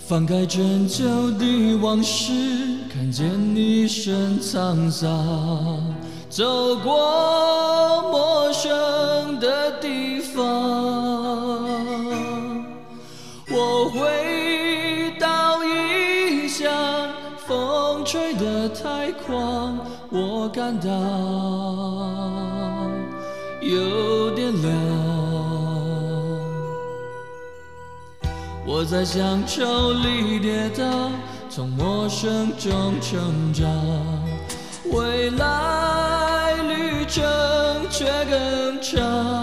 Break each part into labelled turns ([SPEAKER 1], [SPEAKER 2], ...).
[SPEAKER 1] 翻开陈旧的往事，看见你身沧桑，走过陌生的地方。我回到异乡，风吹得太狂，我感到有点凉。我在乡愁里跌倒，从陌生中成长，未来旅程却更长。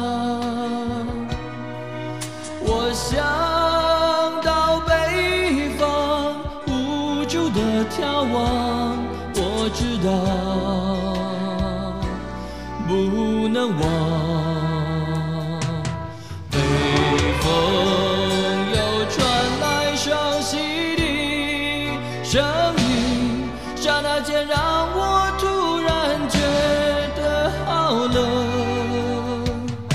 [SPEAKER 1] 我想到北方，无助的眺望，我知道不能忘。北风声音，刹那间让我突然觉得好冷，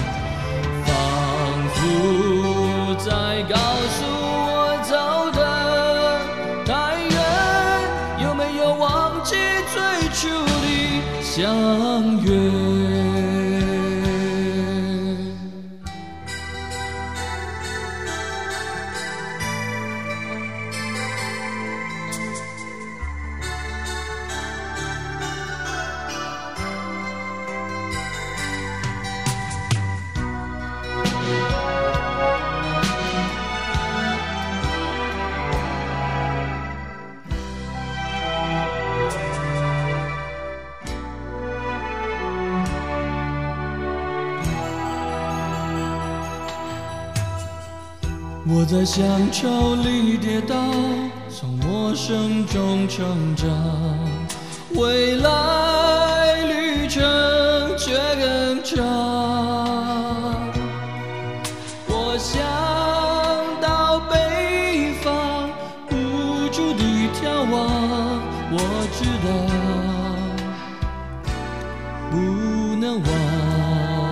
[SPEAKER 1] 仿佛在告诉我走得太远，有没有忘记最初的相约？我在乡愁里跌倒，从陌生中成长，未来旅程却更长。我想到北方，无助的眺望，我知道不能忘。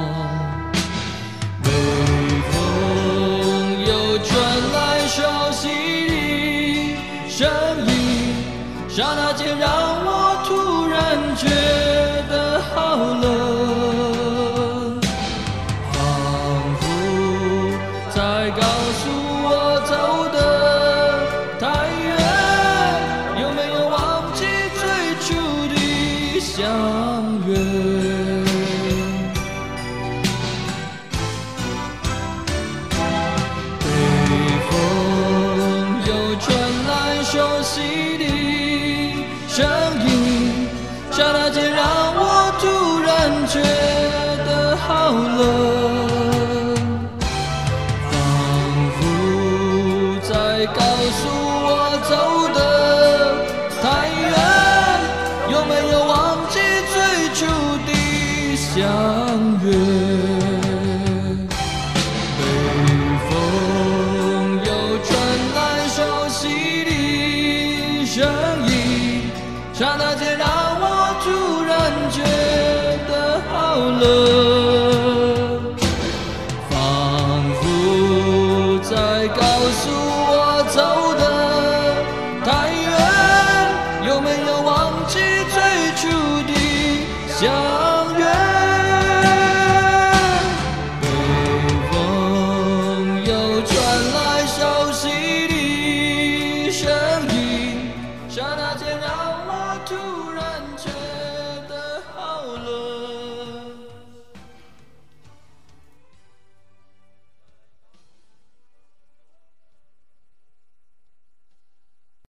[SPEAKER 1] 熟悉的声音，刹那间让我突然觉得好冷，仿佛在告诉我走得太远，有没有忘记最初的相约？熟悉的声音，刹那间让我突然觉得好冷，仿佛在告诉我走得太远，有没有忘记最初的相约？声音，刹那间让我突然觉得好冷，仿佛在告诉我走得太远，有没有忘记最初的相约？北风又传来熟悉的声音，刹那间让我突然